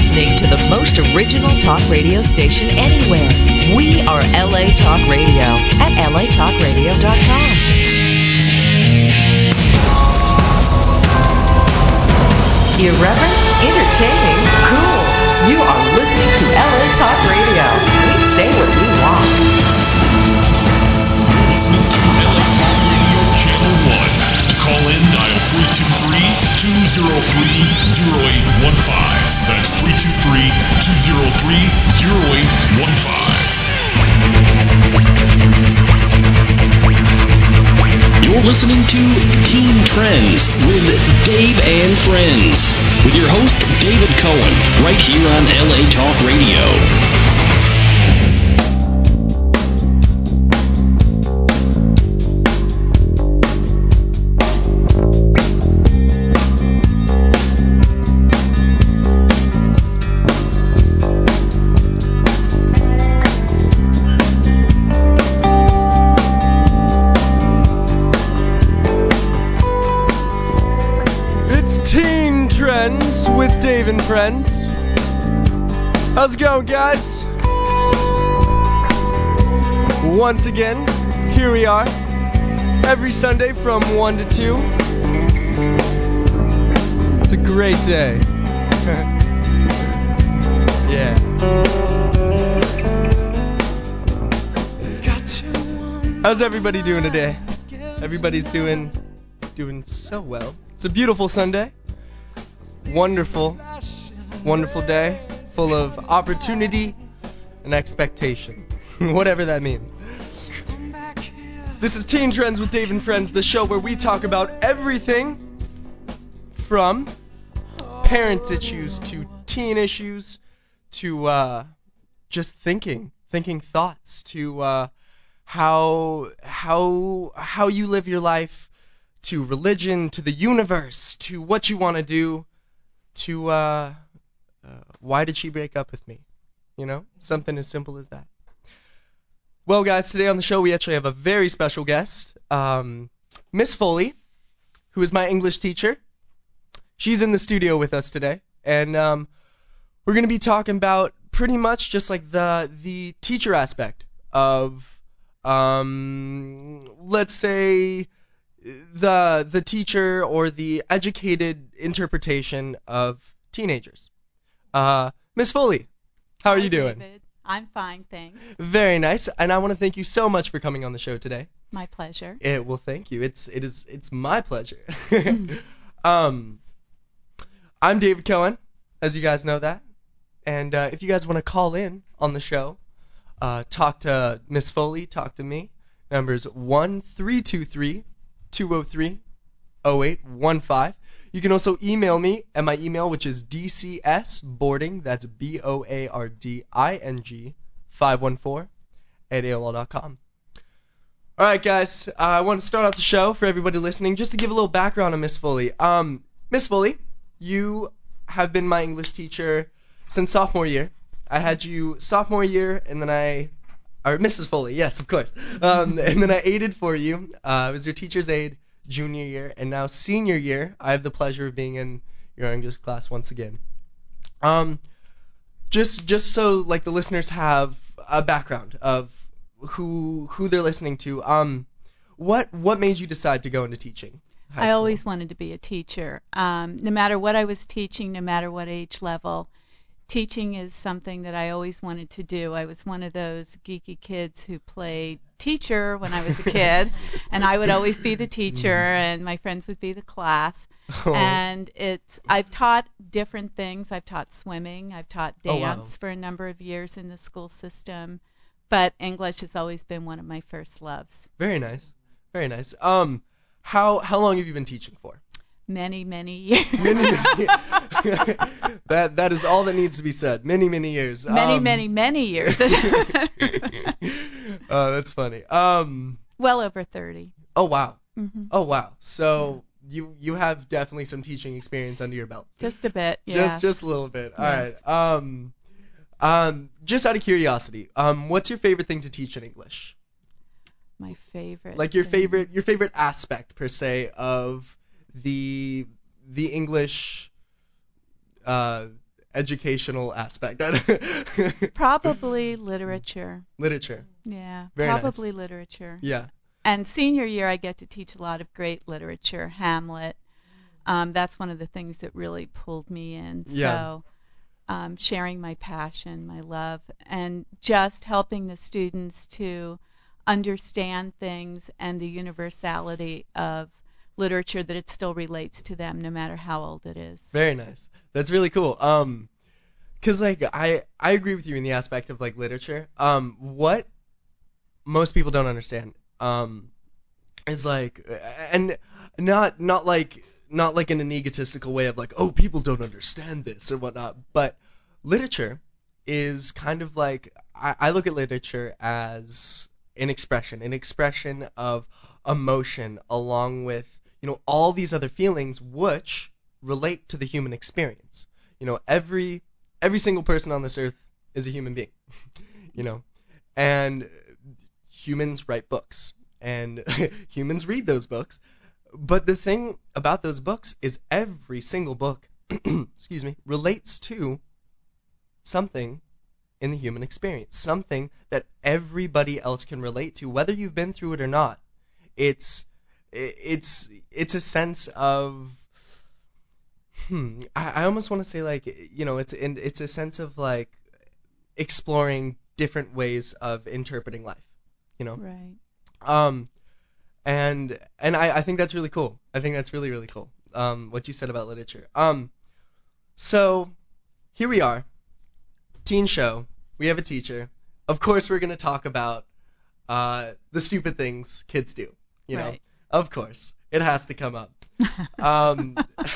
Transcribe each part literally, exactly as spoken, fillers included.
listening to the most original talk radio station anywhere. We are L A Talk Radio at L A talk radio dot com. Irreverent, entertaining, cool. You are listening to L A Talk Radio. We say what we want. You're listening to L A Talk Radio Channel one. To call in, dial three two three, two zero three, zero eight one five. That's three two three, two zero three, zero eight one five. You're listening to Teen Trends with Dave and Friends, with your host, David Cohen, right here on L A Talk Radio. Dave and Friends. How's it going, guys? Once again, here we are. Every Sunday from one to two. It's a great day. Yeah. How's everybody doing today? Everybody's doing doing so well. It's a beautiful Sunday. Wonderful, wonderful day, full of opportunity and expectation, whatever that means. This is Teen Trends with Dave and Friends, the show where we talk about everything from parents' issues to teen issues to uh, just thinking, thinking thoughts, to uh, how how how you live your life, to religion, to the universe, to what you want to do. To, uh, uh, why did she break up with me? You know, something as simple as that. Well, guys, today on the show we actually have a very special guest, um, Miss Foley, who is my English teacher. She's in the studio with us today, and um, we're going to be talking about pretty much just like the the teacher aspect of, um, let's say, the the teacher or the educated interpretation of teenagers. Uh, Miss Foley, how are Hi, you doing? David. I'm fine, thanks. Very nice, and I want to thank you so much for coming on the show today. My pleasure. It, well, thank you. It's it is it's my pleasure. um, I'm David Cohen, as you guys know that, and uh, if you guys want to call in on the show, uh, talk to Miss Foley, talk to me. Number's one three two three. two oh three, oh eight one five. You can also email me at my email, which is dcsboarding, that's B O A R D I N G, five one four at A O L dot com. Alright, guys, uh, I want to start off the show for everybody listening, just to give a little background on Miss Foley. Um, Miss Foley, you have been my English teacher since sophomore year. I had you sophomore year, and then I... Or Missus Foley, yes, of course. Um, and then I aided for you. Uh, I was your teacher's aide junior year, and now senior year, I have the pleasure of being in your English class once again. Um, just just so like the listeners have a background of who who they're listening to. Um, what what made you decide to go into teaching? I always wanted to be a teacher. Um, no matter what I was teaching, no matter what age level. Teaching is something that I always wanted to do. I was one of those geeky kids who played teacher when I was a kid, and I would always be the teacher, and my friends would be the class. Oh. And it's I've taught different things. I've taught swimming. I've taught dance oh, wow. for a number of years in the school system, but English has always been one of my first loves. Very nice. Very nice. Um, how how long have you been teaching for? Many, many years. many, many years. that that is all that needs to be said. Many, many years. Many, um, many, many years. Oh, that's funny. Um. Well over thirty. Oh wow. Mm-hmm. Oh wow. So yeah. you you have definitely some teaching experience under your belt. Just a bit. Yeah. Just just a little bit. All yes. right. Um. Um. Just out of curiosity, um, what's your favorite thing to teach in English? My favorite. Like your thing. favorite your favorite aspect per se of the the English uh, educational aspect? Probably literature. Literature. Yeah, Very probably nice. literature. Yeah. And senior year, I get to teach a lot of great literature, Hamlet. Um, that's one of the things that really pulled me in. Yeah. So um, sharing my passion, my love, and just helping the students to understand things and the universality of literature, that it still relates to them no matter how old it is. Very nice. That's really cool. Um, cause like I I agree with you in the aspect of like literature. Um, what most people don't understand um is like, and not not like not like in an egotistical way of like, oh, people don't understand this or whatnot, but literature is kind of like, I, I look at literature as an expression, an expression of emotion along with, you know, all these other feelings which relate to the human experience. You know, every every single person on this earth is a human being, you know, and humans write books and humans read those books. But the thing about those books is every single book, excuse me, relates to something in the human experience, something that everybody else can relate to, whether you've been through it or not. It's it's it's a sense of hmm I, I almost want to say like, you know, it's it's a sense of like exploring different ways of interpreting life, you know. Right. Um and and I, I think that's really cool. I think that's really really cool. Um what you said about literature. Um so here we are. Teen show. We have a teacher. Of course we're going to talk about uh the stupid things kids do, you know. Right. Of course. It has to come up. um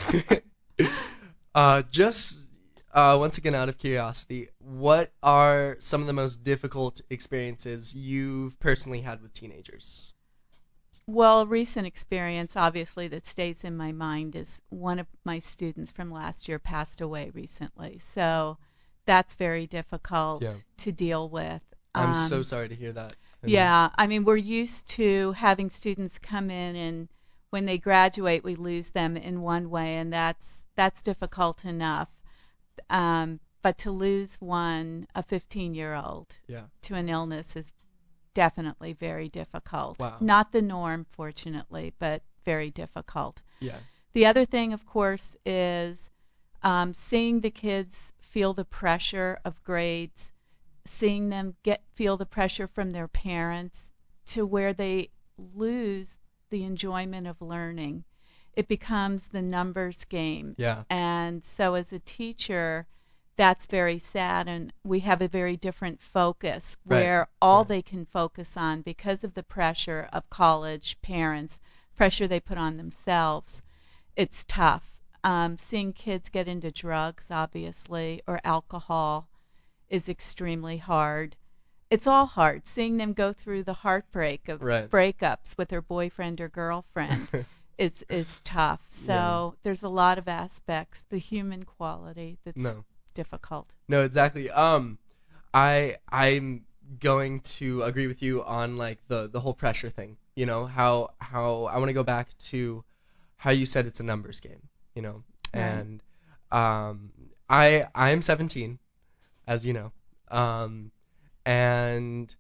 uh just uh once again, out of curiosity, what are some of the most difficult experiences you've personally had with teenagers? Well, a recent experience, obviously, that stays in my mind is one of my students from last year passed away recently. So that's very difficult Yeah. to deal with. I'm Um, so sorry to hear that. I mean, Yeah, I mean, we're used to having students come in, and when they graduate, we lose them in one way, and that's that's difficult enough. Um, but to lose one, a fifteen-year-old, Yeah. to an illness is definitely very difficult. Wow. Not the norm, fortunately, but very difficult. Yeah. The other thing, of course, is um, seeing the kids feel the pressure of grades, seeing them get feel the pressure from their parents to where they lose the enjoyment of learning. It becomes the numbers game. Yeah. And so as a teacher, that's very sad, and we have a very different focus Right. where all Right. they can focus on, because of the pressure of college, parents, pressure they put on themselves. It's tough. Um, seeing kids get into drugs, obviously, or alcohol is extremely hard. It's all hard. Seeing them go through the heartbreak of Right. breakups with their boyfriend or girlfriend is is tough. So Yeah. there's a lot of aspects, the human quality, that's No. difficult. No, exactly. Um, I I'm going to agree with you on like the the whole pressure thing. You know, how how I want to go back to how you said it's a numbers game. You know, Right. and um, I I am seventeen, as you know, um, and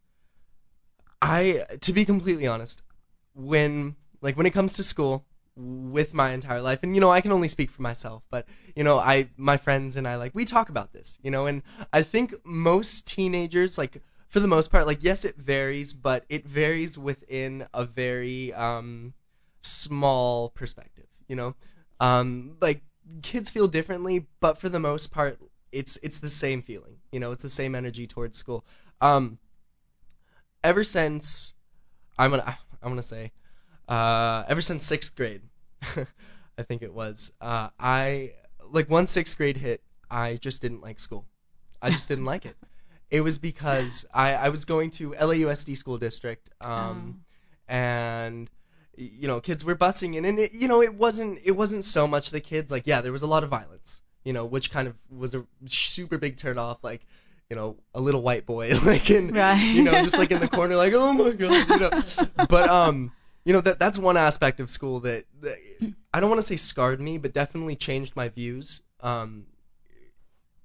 I, to be completely honest, when like when it comes to school, with my entire life, and you know, I can only speak for myself, but you know, I my friends and I, like, we talk about this, you know, and I think most teenagers, like, for the most part, like, yes, it varies, but it varies within a very um small perspective, you know. Um like, kids feel differently, but for the most part, it's it's the same feeling, you know, it's the same energy towards school. Um ever since I'm gonna I'm gonna say Uh, ever since sixth grade, I think it was, uh, I, like, once sixth grade hit, I just didn't like school. I just didn't like it. It was because I, I was going to L A U S D school district, um, and, you know, kids were busing in, and, it, you know, it wasn't, it wasn't so much the kids, like, yeah, there was a lot of violence, you know, which kind of was a super big turnoff, like, you know, a little white boy, like, in, Right. you know, just, like, in the corner, like, oh my god, you know, but, um, you know, that that's one aspect of school that, that I don't want to say scarred me, but definitely changed my views. Um,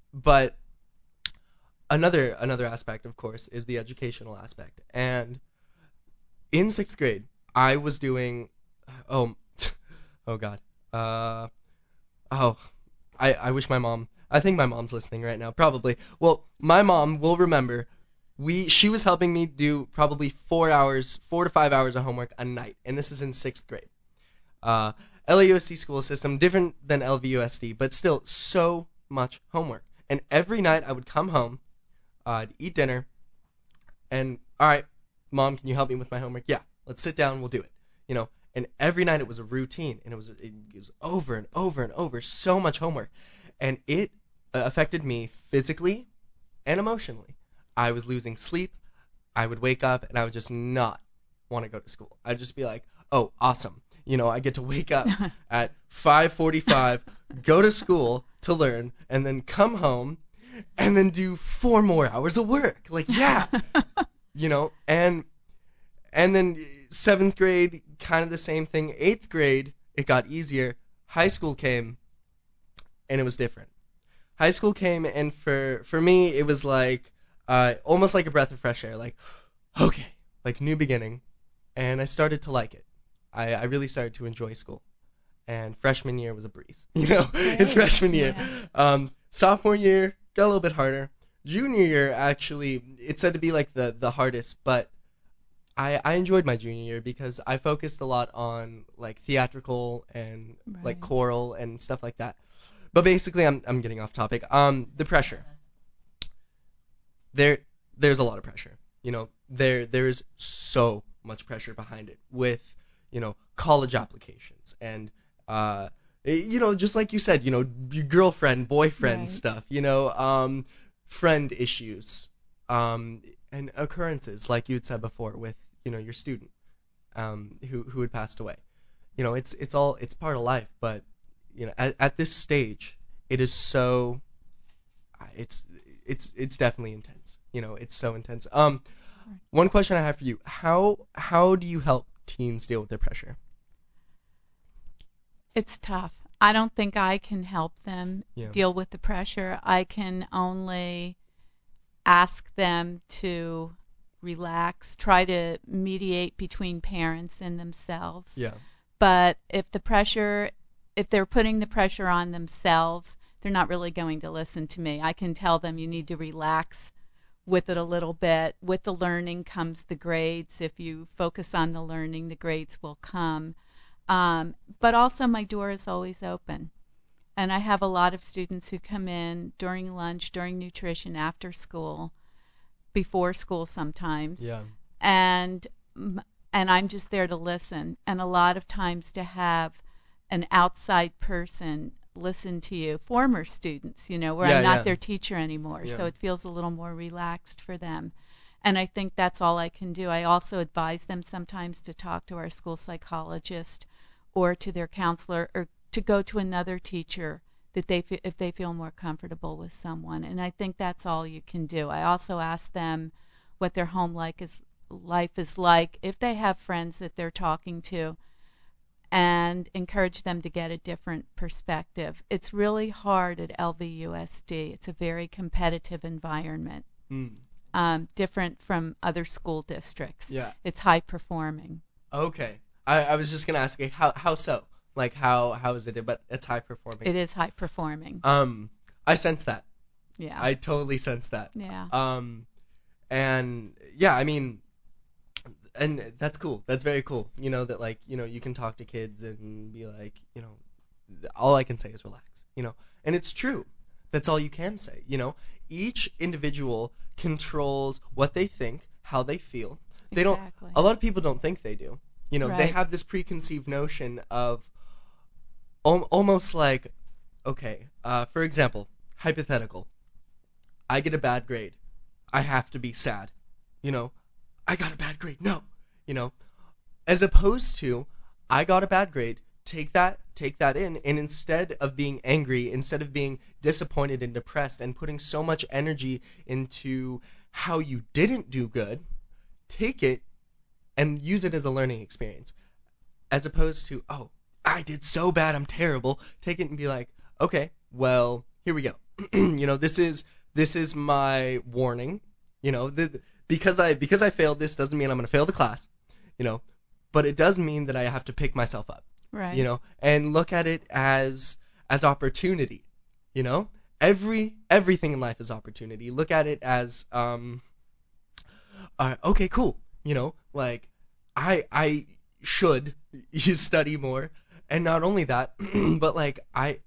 but another another aspect, of course, is the educational aspect. And in sixth grade, I was doing oh oh god uh oh I I wish my mom I think my mom's listening right now, probably. Well, my mom will remember. We she was helping me do probably four hours, four to five hours of homework a night, and this is in sixth grade. Uh, L A U S D school system, different than L V U S D, but still so much homework. And every night I would come home, uh, I'd eat dinner, and all right, Mom, can you help me with my homework? Yeah, let's sit down, we'll do it. You know, and every night it was a routine, and it was it was over and over and over, so much homework, and it uh, affected me physically and emotionally. I was losing sleep. I would wake up and I would just not want to go to school. I'd just be like, oh, awesome. You know, I get to wake up at five forty-five, go to school to learn, and then come home and then do four more hours of work. Like, yeah. You know, and and then seventh grade, kind of the same thing. Eighth grade, it got easier. High school came, and it was different. High school came, and for, for me, it was like, Uh, almost like a breath of fresh air, like, okay, like new beginning, and I started to like it. I, I really started to enjoy school, and freshman year was a breeze, you know, Right. it's freshman year. Yeah. Um, sophomore year got a little bit harder. Junior year, actually, it's said to be like the, the hardest, but I, I enjoyed my junior year because I focused a lot on like theatrical and like Right. choral and stuff like that. But basically, I'm I'm getting off topic. Um, the pressure. There, there's a lot of pressure. You know, there there is so much pressure behind it with, you know, college applications and, uh, you know, just like you said, you know, your girlfriend, boyfriend Right. stuff, you know, um, friend issues, um, and occurrences like you had said before with, you know, your student, um, who who had passed away. You know, it's it's all it's part of life, but you know, at, at this stage, it is so, it's it's it's definitely intense. You know, it's so intense. Um, one question I have for you: how how do you help teens deal with their pressure? It's tough. I don't think I can help them Yeah. deal with the pressure. I can only ask them to relax, try to mediate between parents and themselves. Yeah. But if the pressure, if they're putting the pressure on themselves, they're not really going to listen to me. I can tell them you need to relax with it a little bit. With the learning comes the grades. If you focus on the learning, the grades will come. Um, but also my door is always open. And I have a lot of students who come in during lunch, during nutrition, after school, before school sometimes. Yeah. And and I'm just there to listen. And a lot of times to have an outside person listen to you, former students, you know, where Yeah, I'm not yeah. their teacher anymore, Yeah. so it feels a little more relaxed for them. And I think that's all I can do. I also advise them sometimes to talk to our school psychologist or to their counselor or to go to another teacher that they fe- if they feel more comfortable with someone. And I think that's all you can do. I also ask them what their home like is life is like if they have friends that they're talking to, and encourage them to get a different perspective. It's really hard at L V U S D. It's a very competitive environment, Mm. um, different from other school districts. Yeah. It's high performing. Okay. I, I was just gonna ask you how how so? Like how how is it? But it's high performing. It is high performing. Um, I sense that. Yeah. I totally sense that. yeah. Um, and yeah, I mean, and that's cool. That's very cool. You know that like you know you can talk to kids and be like you know, all I can say is relax. You know, and it's true. That's all you can say. You know, each individual controls what they think, how they feel. They Exactly. don't. A lot of people don't think they do. You know, they Right. have this preconceived notion of al- almost like, okay, uh, for example, hypothetical. I get a bad grade. I have to be sad. You know, I got a bad grade. No. You know, as opposed to, I got a bad grade. Take that, take that in, and instead of being angry, instead of being disappointed and depressed and putting so much energy into how you didn't do good, take it and use it as a learning experience. As opposed to, oh, I did so bad, I'm terrible. Take it and be like, okay, well, here we go. you know, this is this is my warning. You know, the, because I because I failed this doesn't mean I'm going to fail the class. You know, but it does mean that I have to pick myself up. Right. You know, and look at it as as opportunity. You know, every everything in life is opportunity. Look at it as um. Uh, okay, cool. You know, like I I should study more, and not only that, but like I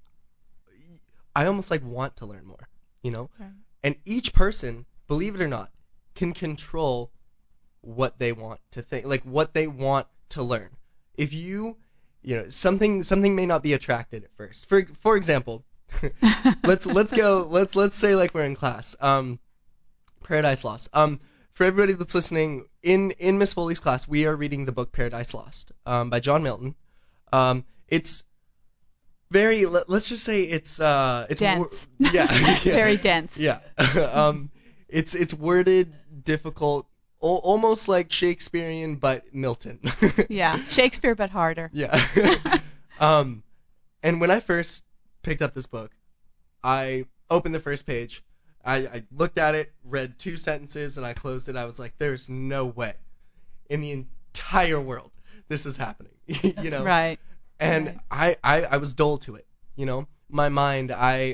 I almost like want to learn more. You know, Right. and each person, believe it or not, can control what they want to think, like what they want to learn. If you, you know, something something may not be attracted at first. For for example, let's let's go let's let's say like we're in class. Um, Paradise Lost. Um, for everybody that's listening, in in Miss Foley's class, we are reading the book Paradise Lost, um, by John Milton. Um, it's very let, let's just say it's uh it's Dense. Wor- yeah, yeah Very dense. yeah. um, it's it's worded difficult, al- almost like Shakespearean, but Milton. Yeah, Shakespeare but harder. Yeah. um, and when I first picked up this book, I opened the first page. I, I looked at it, read two sentences, and I closed it. I was like, "There's no way, in the entire world, this is happening." you know. Right. And Right. I, I I was dull to it. You know, my mind, I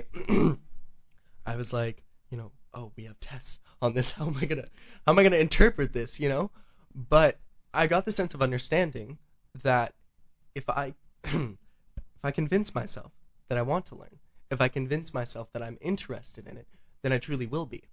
I was like, you know, oh, we have tests on this. How am I gonna how am I gonna interpret this? You know. But I got the sense of understanding that if I if I convince myself that I want to learn, if I convince myself that I'm interested in it, then I truly will be.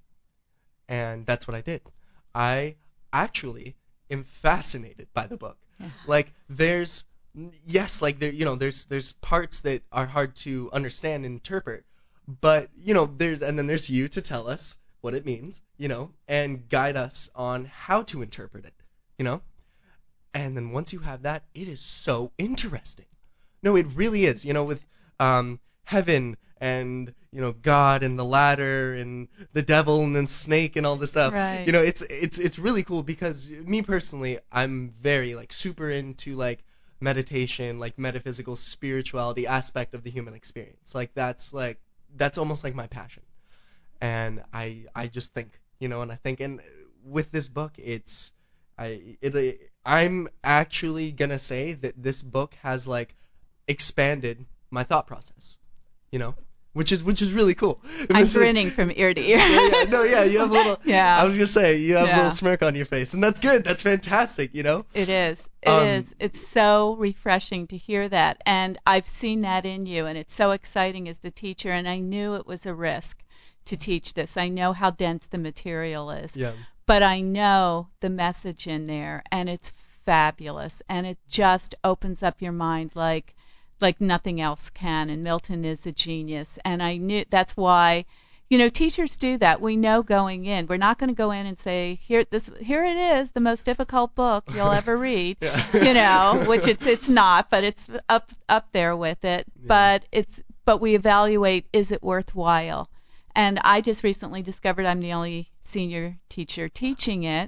And that's what I did. I actually am fascinated by the book. Yeah. Like there's yes, like there you know, there's there's parts that are hard to understand and interpret, but you know, there's and then there's you to tell us what it means, you know, and guide us on how to interpret it, you know? And then once you have that, it is so interesting. No, it really is. You know, with um, heaven and, you know, God and the ladder and the devil and then snake and all this stuff. Right. You know, it's it's it's really cool because me personally, I'm very like super into like meditation, like metaphysical spirituality aspect of the human experience. Like that's like that's almost like my passion. And I I just think, you know, and I think and with this book, it's I it, I'm actually gonna say that this book has like expanded my thought process, you know, which is which is really cool. I'm This is- grinning from ear to ear. yeah, yeah, no, yeah, you have a little. Yeah. I was gonna say you have a Yeah. little smirk on your face, and that's good. That's fantastic, you know. It is. It Um, is. It's so refreshing to hear that. And I've seen that in you. And it's so exciting as the teacher. And I knew it was a risk to teach this. I know how dense the material is. Yeah. But I know the message in there. And it's fabulous. And it just opens up your mind like like nothing else can. And Milton is a genius. And I knew that's why. You know, teachers do that. We know going in. We're not going to go in and say, here, this, here it is, the most difficult book you'll ever read. Yeah. You know, which it's it's not, but it's up up there with it. Yeah. But it's but we evaluate, is it worthwhile? And I just recently discovered I'm the only senior teacher teaching it,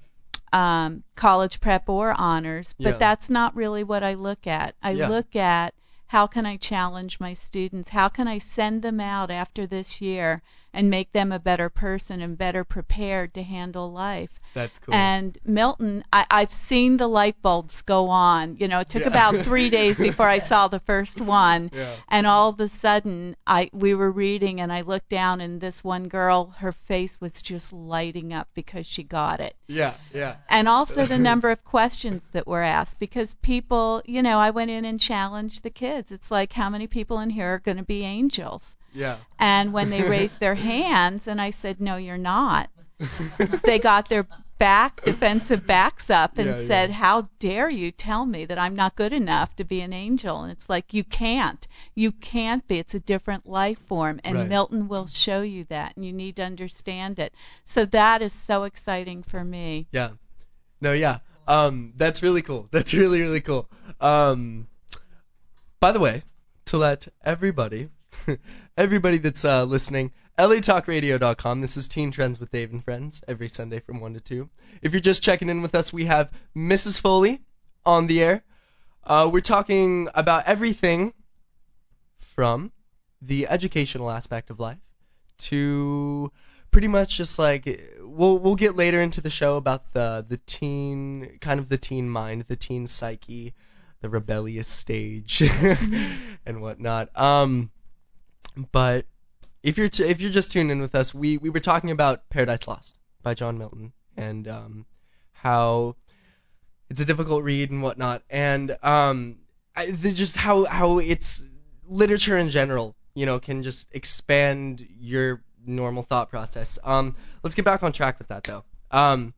um, college prep or honors. But Yeah. that's not really what I look at. I Yeah. look at how can I challenge my students? How can I send them out after this year and make them a better person and better prepared to handle life? That's cool. And Milton, I, I've seen the light bulbs go on. You know, it took Yeah. about three days before I saw the first one. Yeah. And all of a sudden, I we were reading, and I looked down, and this one girl, her face was just lighting up because she got it. Yeah, yeah. And also the number of questions that were asked, because people, you know, I went in and challenged the kids. It's like, how many people in here are going to be angels? Yeah. And when they raised their hands, and I said, no, you're not, they got their back, defensive backs up and Yeah, yeah. said, how dare you tell me that I'm not good enough to be an angel? And it's like, you can't. You can't be. It's a different life form. And Right. Milton will show you that, and you need to understand it. So that is so exciting for me. Yeah. No, yeah. Um, that's really cool. That's really, really cool. Um, by the way, to let everybody, everybody that's uh, listening, L A talk radio dot com. This is Teen Trends with Dave and Friends, every Sunday from one to two. If you're just checking in with us, we have Missus Foley on the air. Uh, we're talking about everything from the educational aspect of life to pretty much just like we'll we'll get later into the show about the the teen kind of the teen mind, the teen psyche, the rebellious stage, and whatnot. Um, but if you're t- if you're just tuning in with us, we we were talking about Paradise Lost by John Milton and um, how it's a difficult read and whatnot, and um, I, the, just how how it's literature in general, you know, can just expand your normal thought process. Um, let's get back on track with that though. Um,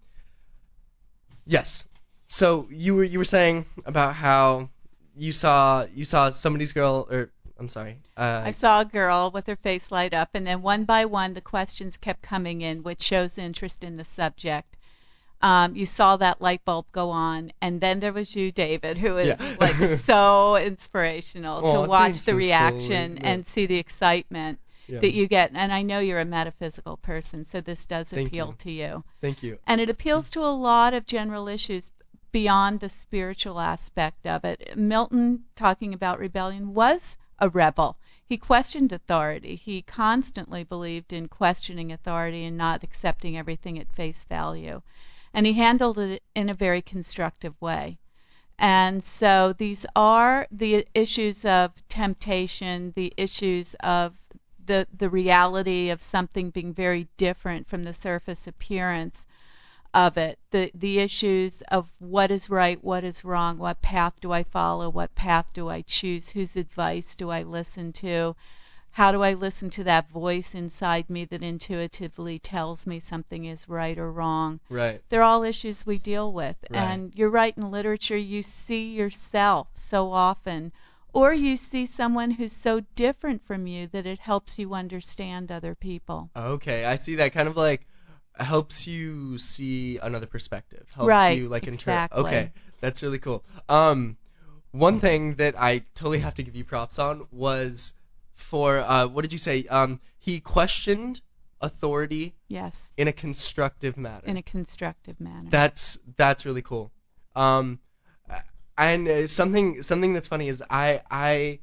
yes. So you were you were saying about how you saw you saw somebody's girl, or I'm sorry. Uh, I saw a girl with her face light up, and then one by one the questions kept coming in, which shows interest in the subject. Um, you saw that light bulb go on, and then there was you, David, who is Yeah. like so inspirational Aw, to watch thanks, the Miss reaction Foley. Yeah. and see the excitement Yeah. that you get. And I know you're a metaphysical person, so this does Thank appeal you. to you. Thank you. And it appeals to a lot of general issues beyond the spiritual aspect of it. Milton, talking about rebellion, was a rebel. He questioned authority. He constantly believed in questioning authority and not accepting everything at face value. And he handled it in a very constructive way. And so these are the issues of temptation, the issues of the the reality of something being very different from the surface appearance of it, the the issues of what is right, what is wrong, what path do I follow, what path do I choose, whose advice do I listen to, how do I listen to that voice inside me that intuitively tells me something is right or wrong. Right. They're all issues we deal with. Right. And you're right, in literature you see yourself so often, or you see someone who's so different from you that it helps you understand other people. Okay, I see that. Kind of like helps you see another perspective. Helps Right, you like exactly. interpret. Okay, that's really cool. Um, one thing that I totally have to give you props on was for uh, what did you say? Um, he questioned authority Yes, in a constructive manner. in a constructive manner. That's that's really cool. Um, and uh, something something that's funny is I I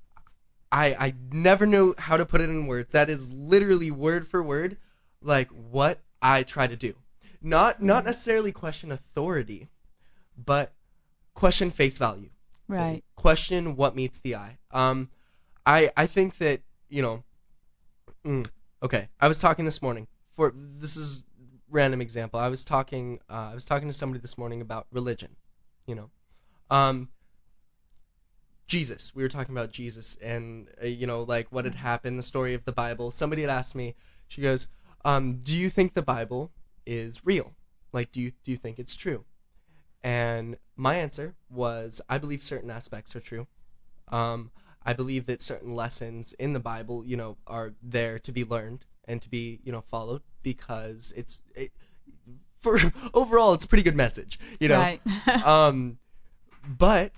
I I never know how to put it in words. That is literally word for word like what I try to do. Not not necessarily question authority, but question face value. Right. Question what meets the eye. Um, I I think that you know. Mm, okay, I was talking this morning. For this is random example. I was talking uh, I was talking to somebody this morning about religion. You know, um, Jesus. We were talking about Jesus and uh, you know like what had happened, the story of the Bible. Somebody had asked me. She goes, um, "Do you think the Bible is real? Like, do you do you think it's true?" And my answer was, I believe certain aspects are true. Um, I believe that certain lessons in the Bible, you know, are there to be learned and to be, you know, followed because it's, it, for overall, it's a pretty good message, you know. Right. um, but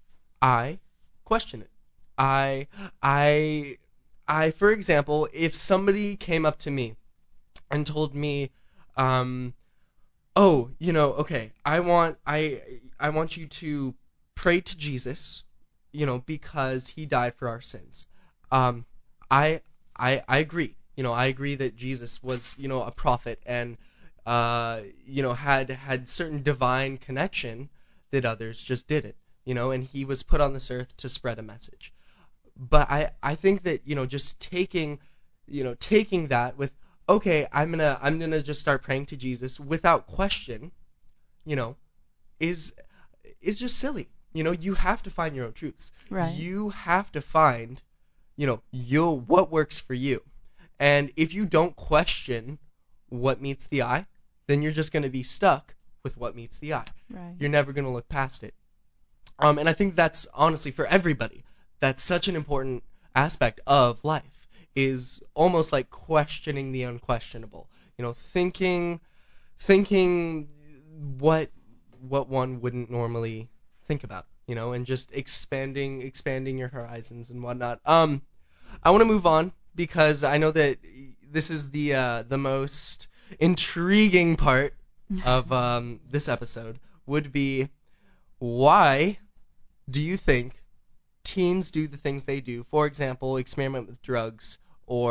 I question it. I, I, I, for example, if somebody came up to me and told me, um, oh, you know, okay, I want I I want you to pray to Jesus, you know, because he died for our sins. Um, I I I agree. You know, I agree that Jesus was, you know, a prophet and uh, you know, had had certain divine connection that others just didn't, you know, and he was put on this earth to spread a message. But I I think that, you know, just taking, you know, taking that with okay, I'm gonna I'm gonna just start praying to Jesus without question, you know, is is just silly. You know, you have to find your own truths. Right. You have to find, you know, you what works for you. And if you don't question what meets the eye, then you're just gonna be stuck with what meets the eye. Right. You're never gonna look past it. Um, and I think that's honestly for everybody. That's such an important aspect of life. Is almost like questioning the unquestionable. You know, thinking, thinking what what one wouldn't normally think about. You know, and just expanding expanding your horizons and whatnot. Um, I want to move on because I know that this is the uh, the most intriguing part of um, this episode. Would be why do you think teens do the things they do? For example, experiment with drugs. Or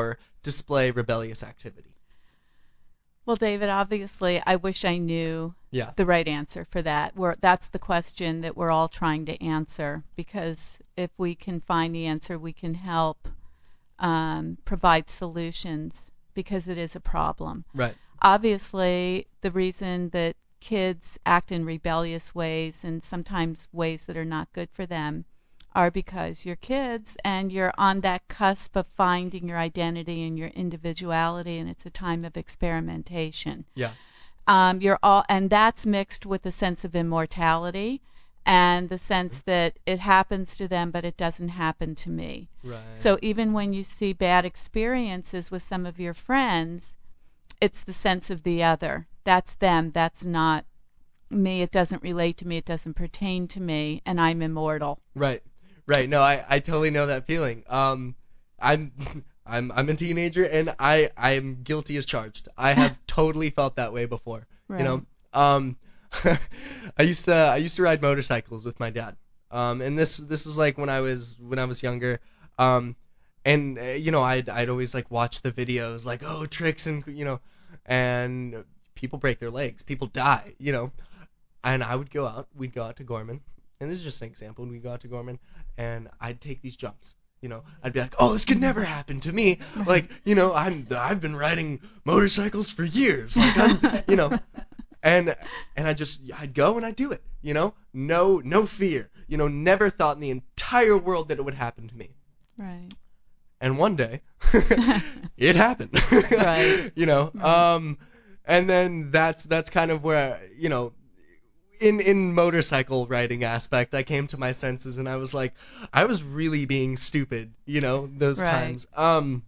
display rebellious activity? Well, David, obviously, I wish I knew Yeah. the right answer for that. We're, that's the question that we're all trying to answer, because if we can find the answer, we can help um, provide solutions, because it is a problem. Right. Obviously, the reason that kids act in rebellious ways, and sometimes ways that are not good for them, are because you're kids and you're on that cusp of finding your identity and your individuality, and it's a time of experimentation. Yeah. Um, you're all, and that's mixed with a sense of immortality and the sense that it happens to them, but it doesn't happen to me. Right. So even when you see bad experiences with some of your friends, it's the sense of the other. That's them. That's not me. It doesn't relate to me. It doesn't pertain to me, and I'm immortal. Right. Right. No, I, I totally know that feeling. Um, I'm I'm I'm a teenager, and I I'm guilty as charged. I have totally felt that way before. Right. You know. Um, I used to I used to ride motorcycles with my dad. Um, and this this is like when I was when I was younger. Um, and uh, you know I'd I'd always like watch the videos like, oh, tricks, and you know, and people break their legs, people die, you know. And I would go out, we'd go out to Gorman, and this is just an example. We'd go out to Gorman, and I'd take these jumps. You know, I'd be like, oh, this could never happen to me. Like, you know, I'm I've been riding motorcycles for years. Like, I'm, you know, and and I just I'd go and I'd do it. You know, no no fear. You know, never thought in the entire world that it would happen to me. Right. And one day, it happened. Right. You know, Right. um, and then that's that's kind of where, you know, in in motorcycle riding aspect, I came to my senses, and I was like, I was really being stupid, you know, those Right. times. Um,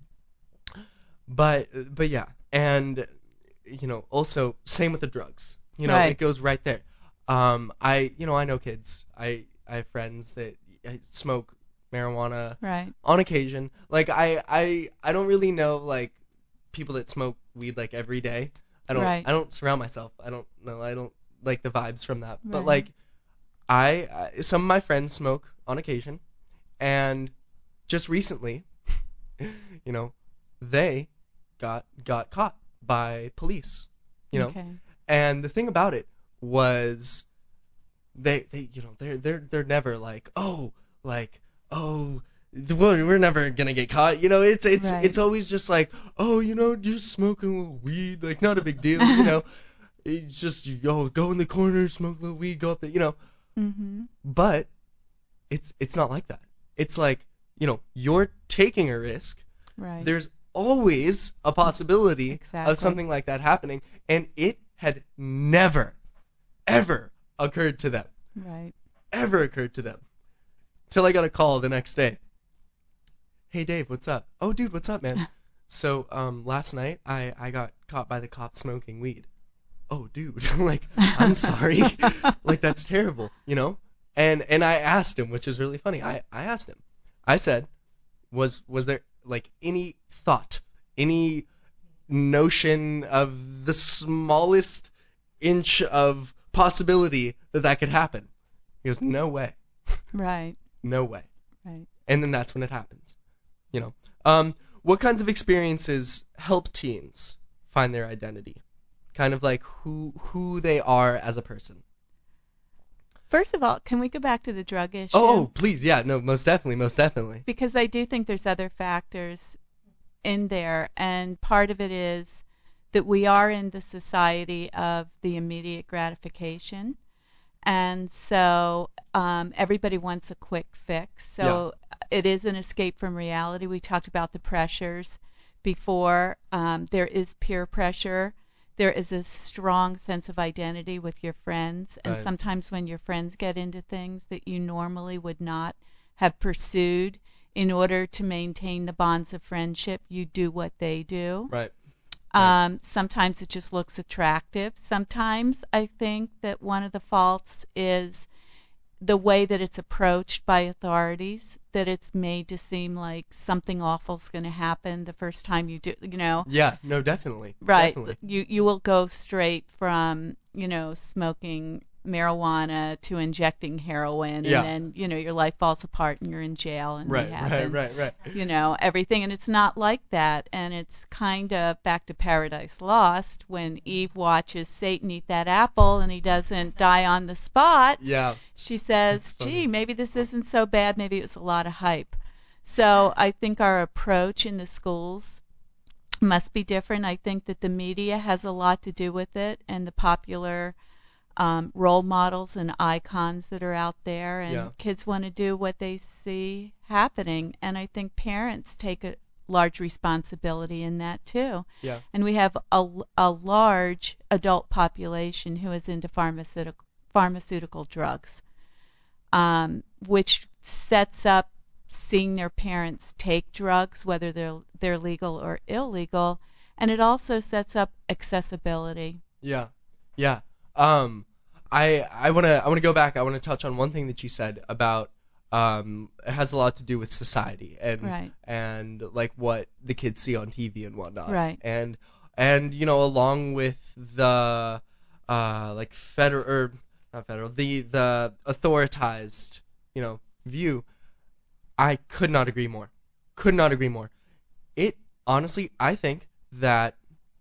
but but yeah, and you know, also same with the drugs. You know, Right. it goes right there. Um, I you know I know kids. I I have friends that smoke marijuana Right. on occasion. Like I I I don't really know like people that smoke weed like every day. I don't Right. I don't surround myself. I don't know. I don't like the vibes from that. But Right. like I, I some of my friends smoke on occasion, and just recently, you know, they got got caught by police. You know, Okay. and the thing about it was they they you know they're they're they're never like, oh, like, oh, we're we're never gonna get caught. You know, it's it's Right. it's always just like, oh, you know, you're smoking a little weed, like not a big deal. You know, it's just you go go in the corner, smoke a little weed, go up there. You know, Mhm. but it's it's not like that. It's like, you know, you're taking a risk. Right. There's always a possibility Exactly. of something like that happening, and it had never, ever occurred to them. Right. Ever occurred to them. Till I got a call the next day. Hey Dave, what's up? Oh dude, what's up, man? So um last night I I got caught by the cops smoking weed. Oh dude, like I'm sorry. Like that's terrible, you know? And and I asked him, which is really funny. I I asked him. I said, was was there like any thought, any notion of the smallest inch of possibility that that could happen? He goes, no way. Right. No way. Right. And then that's when it happens. You know. Um, what kinds of experiences help teens find their identity? Kind of like who who they are as a person. First of all, can we go back to the drug issue? Oh, oh, please, yeah, no, most definitely, most definitely. Because I do think there's other factors in there, and part of it is that we are in the society of the immediate gratification, and so um, everybody wants a quick fix. So it is an escape from reality. We talked about the pressures before. Um, there is peer pressure. There is a strong sense of identity with your friends, and Right. sometimes when your friends get into things that you normally would not have pursued, in order to maintain the bonds of friendship, you do what they do. Right. Um, sometimes it just looks attractive. Sometimes I think that one of the faults is the way that it's approached by authorities, that it's made to seem like something awful's going to happen the first time you do, you know. Yeah, no, definitely. Right. Definitely. You you will go straight from, you know, smoking marijuana to injecting heroin, Yeah. and then, you know, your life falls apart and you're in jail and Right, rehab right, and, right, right. you know, everything. And it's not like that. And it's kind of back to Paradise Lost when Eve watches Satan eat that apple and he doesn't die on the spot. Yeah. She says, That's funny. gee, maybe this isn't so bad. Maybe it was a lot of hype. So I think our approach in the schools must be different. I think that the media has a lot to do with it, and the popular um, role models and icons that are out there, and Yeah. kids want to do what they see happening. And I think parents take a large responsibility in that too. Yeah. And we have a, a large adult population who is into pharmaceutical pharmaceutical drugs, um, which sets up seeing their parents take drugs, whether they're they're legal or illegal, and it also sets up accessibility. Yeah, yeah. Um, I I wanna I wanna go back. I wanna touch on one thing that you said about um it has a lot to do with society and Right. and like what the kids see on T V and whatnot. Right. And and you know, along with the uh like federal or not federal the the authoritized you know view, I could not agree more. Could not agree more. It honestly, I think that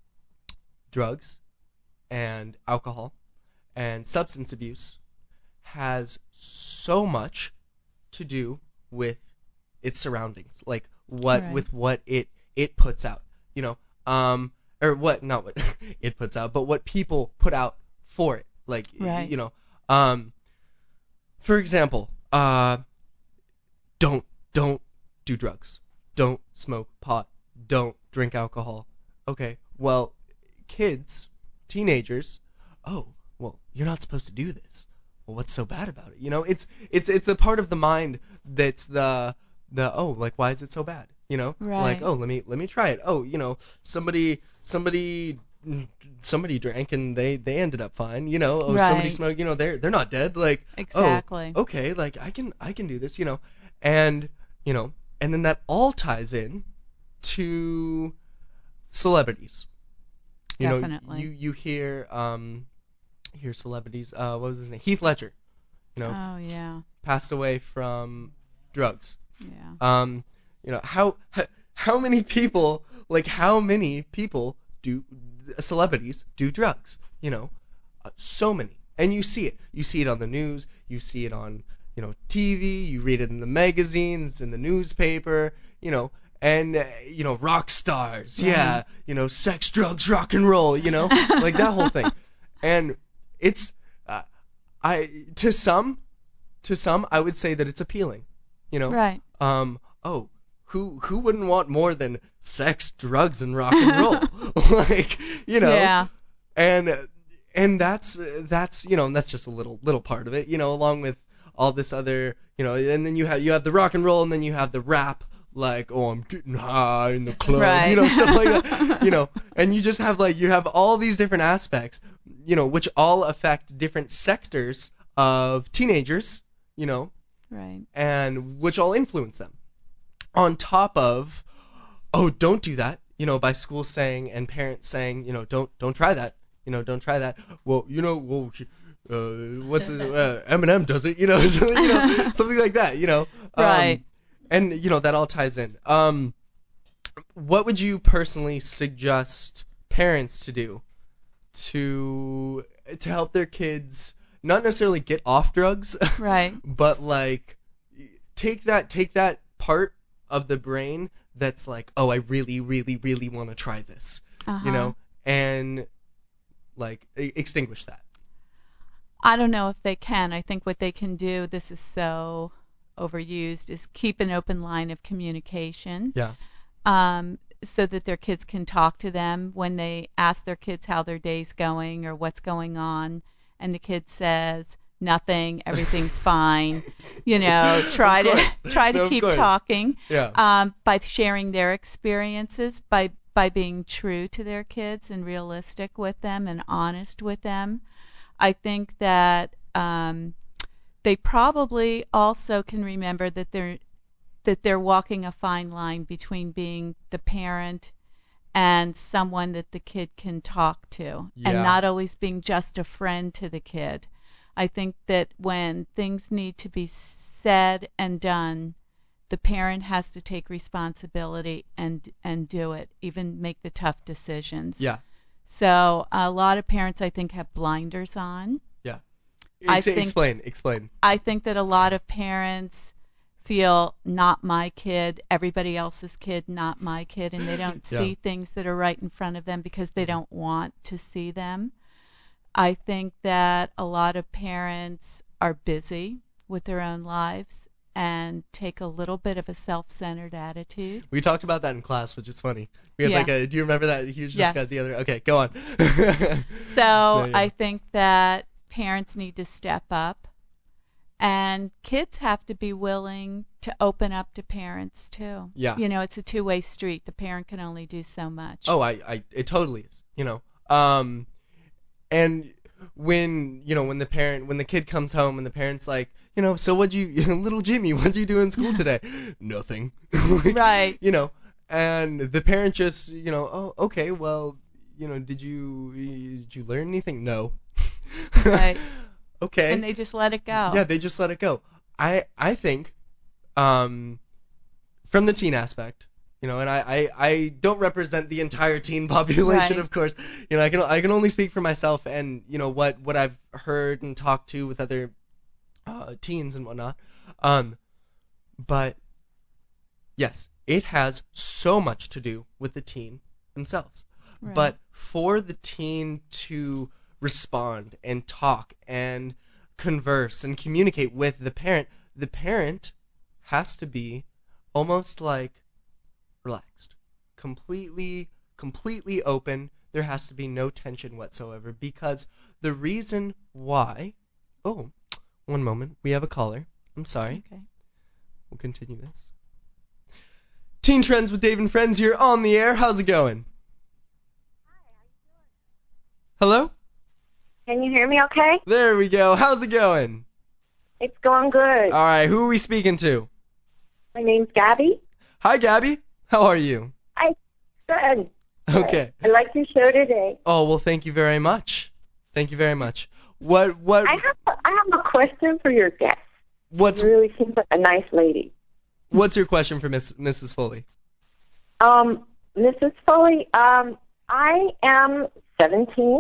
drugs and alcohol and substance abuse has so much to do with its surroundings, like what Right. with what it it puts out, you know, um, or what not what it puts out, but what people put out for it, like Right. you know, um, for example, uh, don't don't do drugs, don't smoke pot, don't drink alcohol. Okay, well, kids, teenagers, oh, well, you're not supposed to do this. Well, what's so bad about it? You know, it's it's it's the part of the mind that's the the oh, like why is it so bad? You know, Right. like oh, let me let me try it. Oh, you know, somebody somebody somebody drank and they they ended up fine. You know, oh, somebody Right. smoked. You know, they're they're not dead. Like Exactly. oh, okay, like I can I can do this. You know, and you know, and then that all ties in to celebrities. You Definitely. know, you you hear um hear celebrities. Uh, what was his name? Heath Ledger. You know, Oh yeah. passed away from drugs. Yeah. Um, you know, how how, how many people like how many people do celebrities do drugs? You know, uh, so many, and you see it. You see it on the news. You see it on you know T V. You read it in the magazines, in the newspaper. You know. And uh, you know, rock stars, yeah, you know, sex, drugs, rock and roll, you know, like that whole thing. And it's, uh, I to some, to some, I would say that it's appealing, you know. Right. Um. Oh, who who wouldn't want more than sex, drugs, and rock and roll? Like, you know. Yeah. And and that's that's you know, and that's just a little little part of it, you know, along with all this other, you know, and then you have you have the rock and roll, and then you have the rap. Like, oh, I'm getting high in the club, Right. you know, stuff like that, you know, and you just have like, you have all these different aspects, you know, which all affect different sectors of teenagers, you know, Right. and which all influence them. On top of, oh, don't do that, you know, by schools saying and parents saying, you know, don't don't try that, you know, don't try that. Well, you know, well, uh, what's his, uh, Eminem does it, you know, so, you know, something like that, you know. Um, Right. And, you know, that all ties in. Um, what would you personally suggest parents to do to to help their kids not necessarily get off drugs, Right. but like take that take that part of the brain that's like, oh, I really, really, really want to try this, Uh-huh. you know, and like e- extinguish that. I don't know if they can. I think what they can do, this is so overused, is keep an open line of communication. Yeah. Um, so that their kids can talk to them when they ask their kids how their day's going or what's going on, and the kid says nothing, everything's fine. You know, try Of to course. try to No, of keep course. talking. Yeah. Um, by sharing their experiences, by by being true to their kids and realistic with them and honest with them. I think that um, they probably also can remember that they're that they're walking a fine line between being the parent and someone that the kid can talk to, Yeah. and not always being just a friend to the kid. I think that when things need to be said and done, the parent has to take responsibility and and do it, even make the tough decisions. Yeah. So a lot of parents, I think, have blinders on. Yeah. I Ex- think- explain. Explain. I think that a lot of parents feel not my kid, everybody else's kid, not my kid, and they don't Yeah. see things that are right in front of them because they don't want to see them. I think that a lot of parents are busy with their own lives and take a little bit of a self-centered attitude. We talked about that in class, which is funny. We had Yeah. like a. Do you remember that huge Yes. discuss the other? Okay, go on. So yeah. I think that parents need to step up, and kids have to be willing to open up to parents too. Yeah. You know, it's a two-way street. The parent can only do so much. Oh, I, I, it totally is. You know, um, and when you know when the parent when the kid comes home and the parent's like, you know, so what'd you, little Jimmy, what'd you do in school today? Nothing. Like, Right. You know, and the parent just, you know, oh, okay, well, you know, did you did you learn anything? No. Right. Okay. And they just let it go. Yeah, they just let it go. I I think, um, from the teen aspect, you know, and I, I, I don't represent the entire teen population, Right. of course. You know, I can I can only speak for myself and you know what what I've heard and talked to with other uh, teens and whatnot. Um, but yes, it has so much to do with the teen themselves. Right. But for the teen to respond and talk and converse and communicate with the parent, the parent has to be almost like relaxed, completely, completely open. There has to be no tension whatsoever because the reason why. Oh, one moment. We have a caller. I'm sorry. Okay. We'll continue this. Teen Trends with Dave and Friends here on the air. How's it going? Hello? Can you hear me okay? There we go. How's it going? It's going good. All right. Who are we speaking to? My name's Gabby. Hi, Gabby. How are you? Hi. Good. Okay. I like your show today. Oh, well, thank you very much. Thank you very much. What what I have a, I have a question for your guest. what's She really seems like a nice lady. what's your question for Miss Missus Foley? Um, Missus Foley, um, I am seventeen,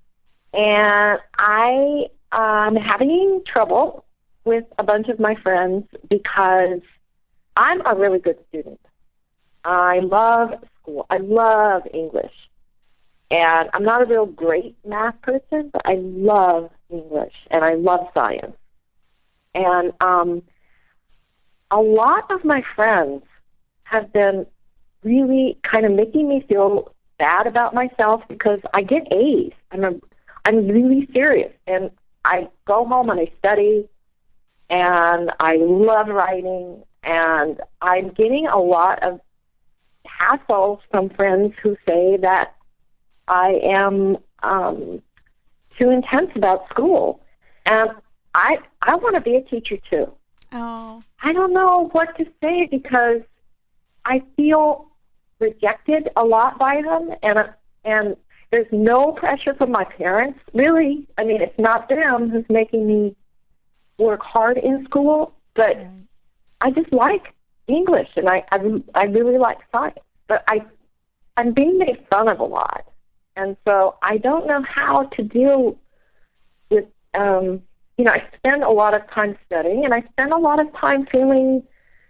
and I am having trouble with a bunch of my friends because I'm a really good student. I love school. I love English. And I'm not a real great math person, but I love English, and I love science. And um, a lot of my friends have been really kind of making me feel bad about myself because I get A's. I'm a, I'm really serious, and I go home and I study, and I love writing, and I'm getting a lot of hassles from friends who say that I am um, too intense about school, and I I want to be a teacher too. Oh. I don't know what to say because I feel rejected a lot by them, and and there's no pressure from my parents. Really, I mean, it's not them who's making me work hard in school, but Right. I just like English, and I I, I really like science, but I I'm being made fun of a lot, and so I don't know how to deal with. Um, you know, I spend a lot of time studying, and I spend a lot of time feeling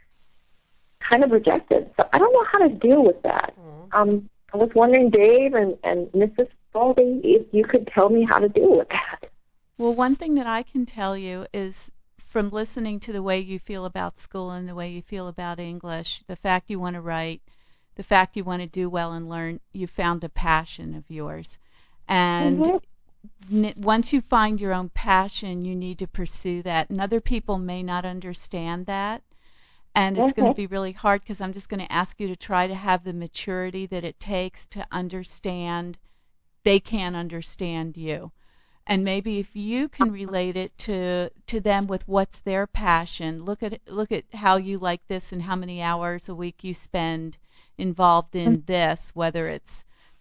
kind of rejected. So I don't know how to deal with that. Um, I was wondering, Dave and, and Missus Foley, if you could tell me how to deal with that. Well, one thing that I can tell you is from listening to the way you feel about school and the way you feel about English, the fact you want to write, the fact you want to do well and learn, you found a passion of yours. And Mhm. n- once you find your own passion, you need to pursue that. And other people may not understand that. And it's going Mhm. to be really hard because I'm just going to ask you to try to have the maturity that it takes to understand they can't understand you. And maybe if you can relate it to to them with what's their passion, look at look at how you like this and how many hours a week you spend involved in this, whether it's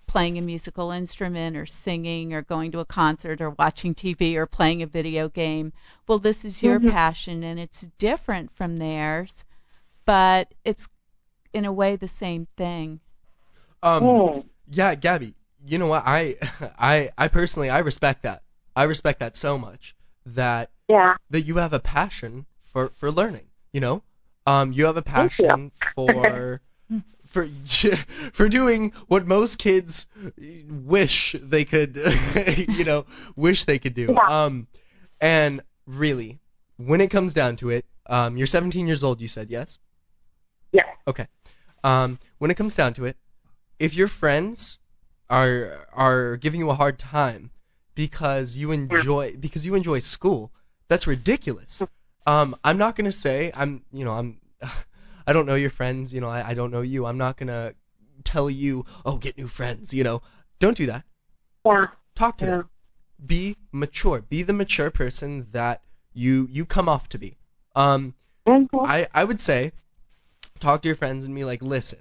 playing a musical instrument or singing or going to a concert or watching T V or playing a video game. Well, this is your Mhm. passion and it's different from theirs, but it's in a way the same thing. Um, Mm. yeah, Gabby, you know what? I, I, I personally, I respect that. I respect that so much that Yeah. that you have a passion for for learning. You know, um, you have a Thank you. passion for for for doing what most kids wish they could, you know, wish they could do. Yeah. Um, and really, when it comes down to it, um, you're seventeen years old. You said yes. Yeah. Okay. Um, when it comes down to it, if your friends are are giving you a hard time because you enjoy because you enjoy school, that's ridiculous. Um, I'm not gonna say I'm you know I'm I don't know your friends, you know I, I don't know you. I'm not gonna tell you, oh, get new friends, you know. Don't do that. Yeah. Talk to Yeah. them. Be mature. Be the mature person that you you come off to be. Um, Mhm. I I would say talk to your friends and be like, listen,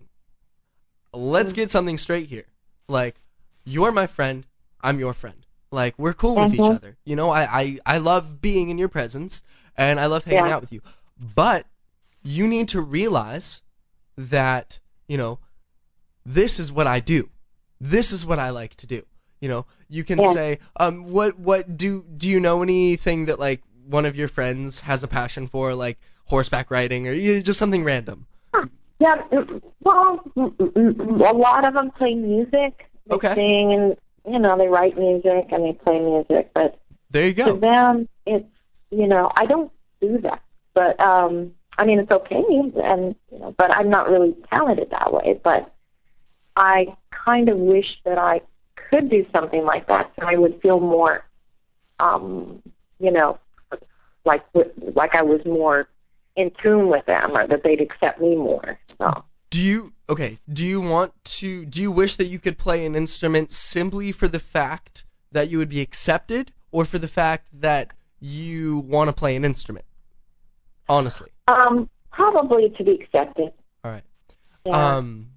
let's get something straight here. Like, you're my friend, I'm your friend. Like, we're cool with each Mhm. other. You know, I, I, I love being in your presence, and I love hanging Yeah. out with you. But you need to realize that, you know, this is what I do. This is what I like to do. You know, you can Yeah. say, um, what, what do, do you know anything that, like, one of your friends has a passion for, like horseback riding, or you, just something random? Yeah. mm, Well, mm, mm, mm, a lot of them play music. They Okay. sing and, you know, they write music and they play music. But There you to go. them, it's, you know, I don't do that. But, um, I mean, it's okay, and, you know, but I'm not really talented that way. But I kind of wish that I could do something like that, so I would feel more, um, you know, like like I was more in tune with them, or that they'd accept me more. So Do you okay? Do you want to? Do you wish that you could play an instrument simply for the fact that you would be accepted, or for the fact that you want to play an instrument? Honestly. um, probably to be accepted. All right. Yeah. Um.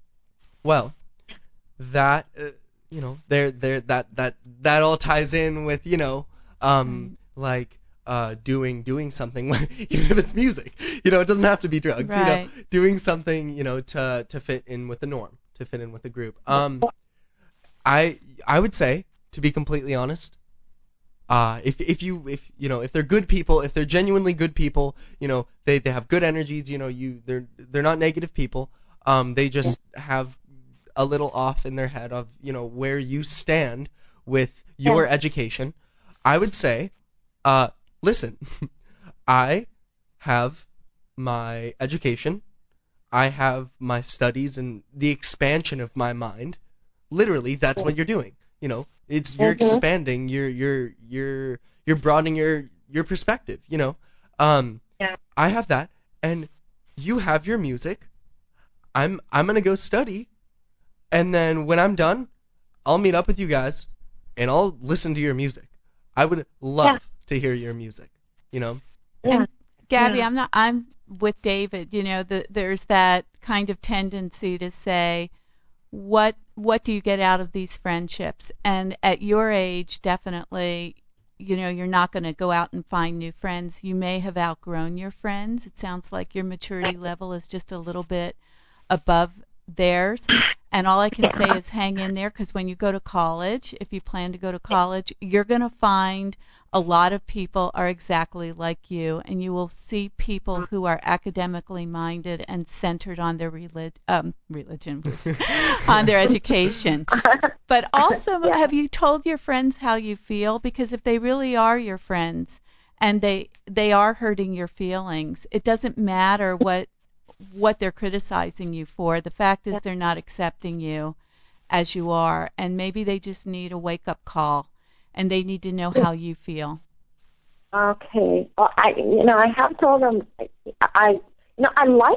Well, that uh, you know, there, there, that, that, that all ties in with you know, um, like. Uh, doing doing something, even if it's music, you know, it doesn't have to be drugs. You know, Right. doing something, you know, to to fit in with the norm, to fit in with the group. Um, I I would say, to be completely honest, uh, if if you if you know if they're good people, if they're genuinely good people, you know, they they have good energies, you know, you they're they're not negative people. Um, they just have a little off in their head of you know where you stand with your Yeah. education. I would say, uh. Listen, I have my education, I have my studies and the expansion of my mind. Literally, that's what you're doing. You know, it's you're Mhm. expanding, you're you're you're you're broadening your your perspective. You know, um, Yeah. I have that, and you have your music. I'm I'm gonna go study, and then when I'm done, I'll meet up with you guys, and I'll listen to your music. I would love Yeah. to hear your music, you know? Yeah. Gabby, Yeah. I'm not. I'm with David. You know, the, there's that kind of tendency to say, what what do you get out of these friendships? And at your age, definitely, you know, you're not going to go out and find new friends. You may have outgrown your friends. It sounds like your maturity level is just a little bit above theirs. And all I can say is hang in there, because when you go to college, if you plan to go to college, you're going to find a lot of people are exactly like you, and you will see people who are academically minded and centered on their relig- um, religion, on their education. But also, Yeah. have you told your friends how you feel? Because if they really are your friends and they they are hurting your feelings, it doesn't matter what what they're criticizing you for. The fact is they're not accepting you as you are, and maybe they just need a wake-up call, and they need to know how you feel. Okay. Well, I, you know, I have told them, I, you know, I like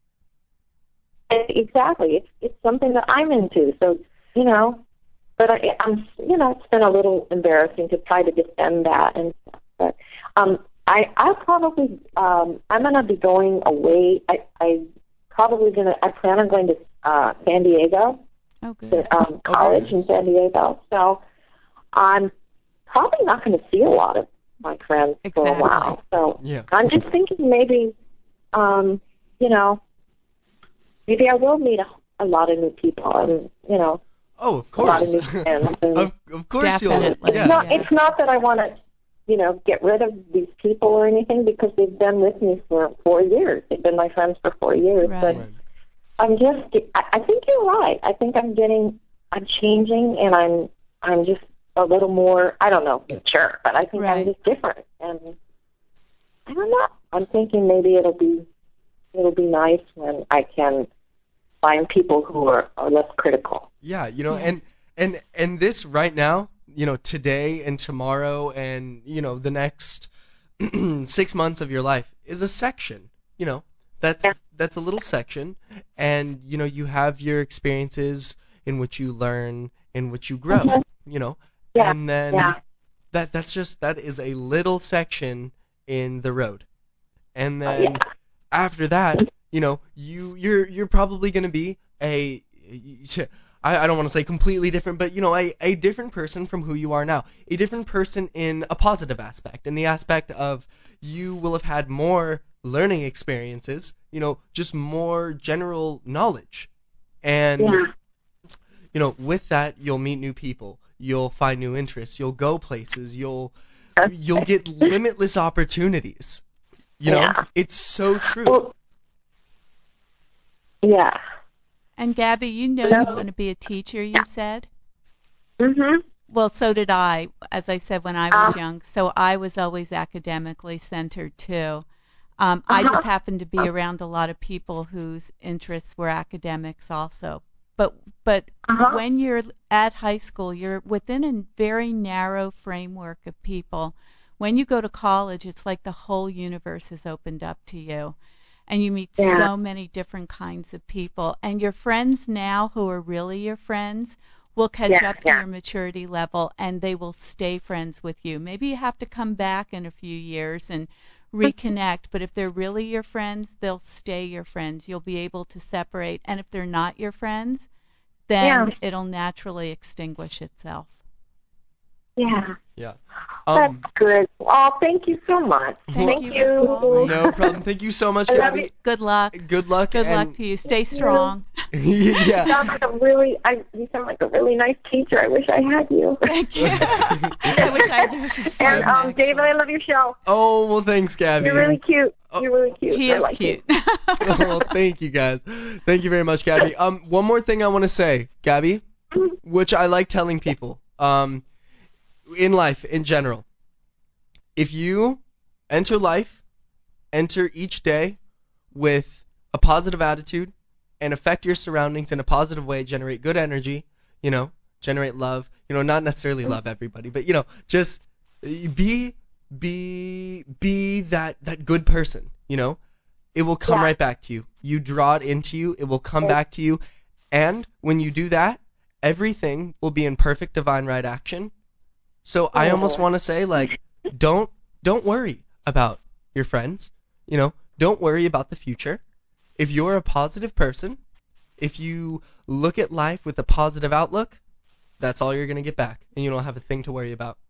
exactly. It's it's something that I'm into. So, you know, but I, I'm, you know, it's been a little embarrassing to try to defend that and stuff. But um, I, I probably, um, I'm gonna be going away. I, I probably gonna. I plan on going to uh, San Diego Oh, good. the um, college in San Diego. So I'm probably not going to see a lot of my friends for a Exactly. while. So Yeah. I'm just thinking maybe, um, you know, maybe I will meet a, a lot of new people, and you know, Oh, of a lot course. of new friends. And of, of course Definitely. you'll. Yeah. it's not, Yeah. it's not that I want to, you know, get rid of these people or anything, because they've been with me for four years. They've been my friends for four years. Right. But Right. I'm just, I, I think you're right. I think I'm getting, I'm changing, and I'm, I'm just a little more, I don't know, mature, but I think Right. I'm just different. And I don't know. I'm thinking maybe it'll be, it'll be nice when I can find people who are, are less critical. Yeah, you know, Yes. and and and this right now, you know, today and tomorrow and you know the next six months of your life is a section. You know, that's Yeah. that's a little section, and you know you have your experiences in which you learn, in which you grow. Mhm. You know, Yeah, and then yeah. that that's just that is a little section in the road, and Uh, then yeah. after that, you know, you you're you're probably going to be a I, I don't want to say completely different, but you know, a, a different person from who you are now. A different person in a positive aspect, in the aspect of you will have had more learning experiences, you know, just more general knowledge. And Yeah. you know, with that you'll meet new people, you'll find new interests, you'll go places, you'll you'll get limitless opportunities. You know, Yeah. it's so true. Well, yeah. And Gabby, you know No. you want to be a teacher, you said? Mhm. Well, so did I, as I said, when I was Ah. young. So I was always academically centered, too. Um, I Uh-huh. just happened to be around a lot of people whose interests were academics also. But but Uh-huh. when you're at high school, you're within a very narrow framework of people. When you go to college, it's like the whole universe is opened up to you. And you meet Yeah. so many different kinds of people. And your friends now who are really your friends will catch Yeah, up to yeah. your maturity level, and they will stay friends with you. Maybe you have to come back in a few years and reconnect, but if they're really your friends, they'll stay your friends. You'll be able to separate. And if they're not your friends, then Yeah. it'll naturally extinguish itself. Yeah. Yeah. That's Um, good. Oh, thank you so much. Thank Thank you you. for calling. no problem. Thank you so much, I love Gabby. you. Good luck. Good luck. Good luck and- to you. Stay strong. You yeah. sound like a really, I, you sound like a really nice teacher. I wish I had you. Thank you. I wish I did as a student. And um, David, I actually. love your show. Oh well, thanks, Gabby. You're really cute. Oh. You're really cute. He I is like cute. You. well, thank you guys. Thank you very much, Gabby. Um, one more thing I want to say, Gabby, which I like telling people, um, in life in general. If you enter life, enter each day with a positive attitude and affect your surroundings in a positive way, generate good energy, you know, generate love, you know, not necessarily love everybody, but you know, just be be be that that good person, you know. It will come Yeah. right back to you. You draw it into you, it will come back to you, and when you do that, everything will be in perfect divine right action. So I almost Oh. want to say, like, don't don't worry about your friends, you know, don't worry about the future. If you're a positive person, if you look at life with a positive outlook, that's all you're going to get back, and you don't have a thing to worry about.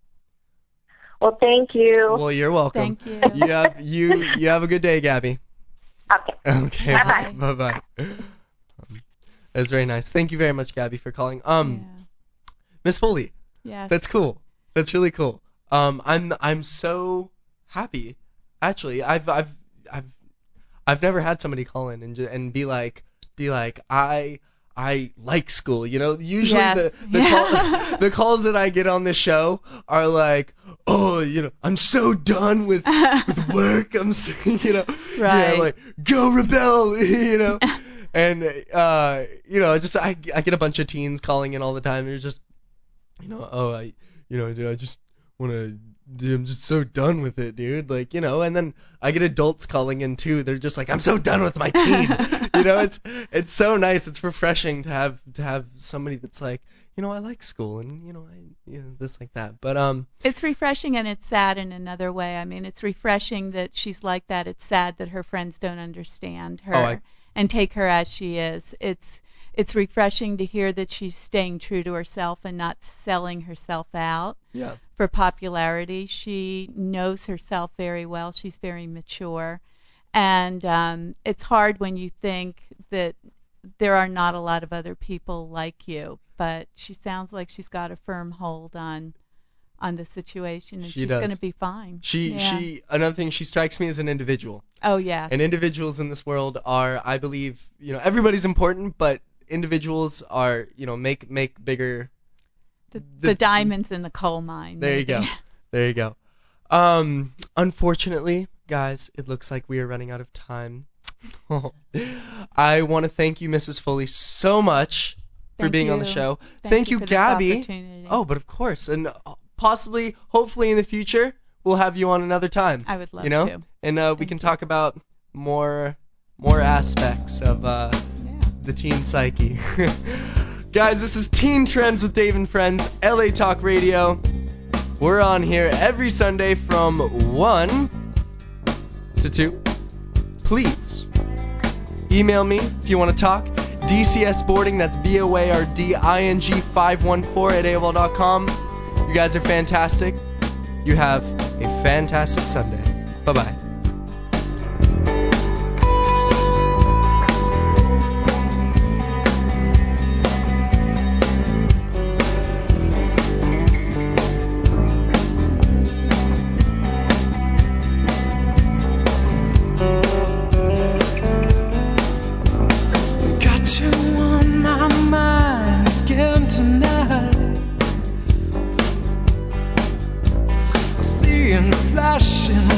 Well, thank you. Well, you're welcome. Thank you. You have you you have a good day, Gabby. Okay. Okay. Bye-bye. Bye bye. Um, that's very nice. Thank you very much, Gabby, for calling. Um, Yeah. Miss Foley, Yes. that's cool. That's really cool. Um, I'm I'm so happy. Actually, I've I've I've I've never had somebody call in and ju- and be like be like I I like school. You know, usually Yes. the the, Yeah. call, the calls that I get on this show are like, oh, you know, I'm so done with with work. I'm so, you know, Right. yeah, like go rebel, you know. And uh, you know, just I I get a bunch of teens calling in all the time. They're just, you know, oh I, you know, dude, I just want to. I'm just so done with it, dude. Like, you know, and then I get adults calling in too. They're just like, I'm so done with my teen. You know, it's it's so nice. It's refreshing to have to have somebody that's like, you know, I like school and you know, I you know this like that. But um, It's refreshing and it's sad in another way. I mean, it's refreshing that she's like that. It's sad that her friends don't understand her Oh, I- and take her as she is. It's it's refreshing to hear that she's staying true to herself and not selling herself out Yeah. for popularity. She knows herself very well. She's very mature. And um, it's hard when you think that there are not a lot of other people like you, but she sounds like she's got a firm hold on on the situation, and She she's does. going to be fine. She Yeah. she another thing, she strikes me as an individual. Oh, yes. And individuals in this world are, I believe, you know, everybody's important, but individuals are, you know, make make bigger. the, the- the diamonds in the coal mine. There you maybe. go. There you go. Um, unfortunately, guys, it looks like we are running out of time. I want to thank you, Missus Foley, so much for Thank being on the you. show. Thank Thank you you, for this Gabby. opportunity. Oh, but of course, and possibly, hopefully, in the future, we'll have you on another time. I would love you know, to. and uh, we Thank can you. talk about more more aspects of uh, Yeah. the teen psyche. Guys, this is Teen Trends with Dave and Friends, L A Talk Radio. We're on here every Sunday from one to two. Please email me if you want to talk. D C S Boarding, that's B O A R D I N G five one four at A O L dot com. You guys are fantastic. You have a fantastic Sunday. Bye-bye. Got you on my mind again tonight. Seeing the flashing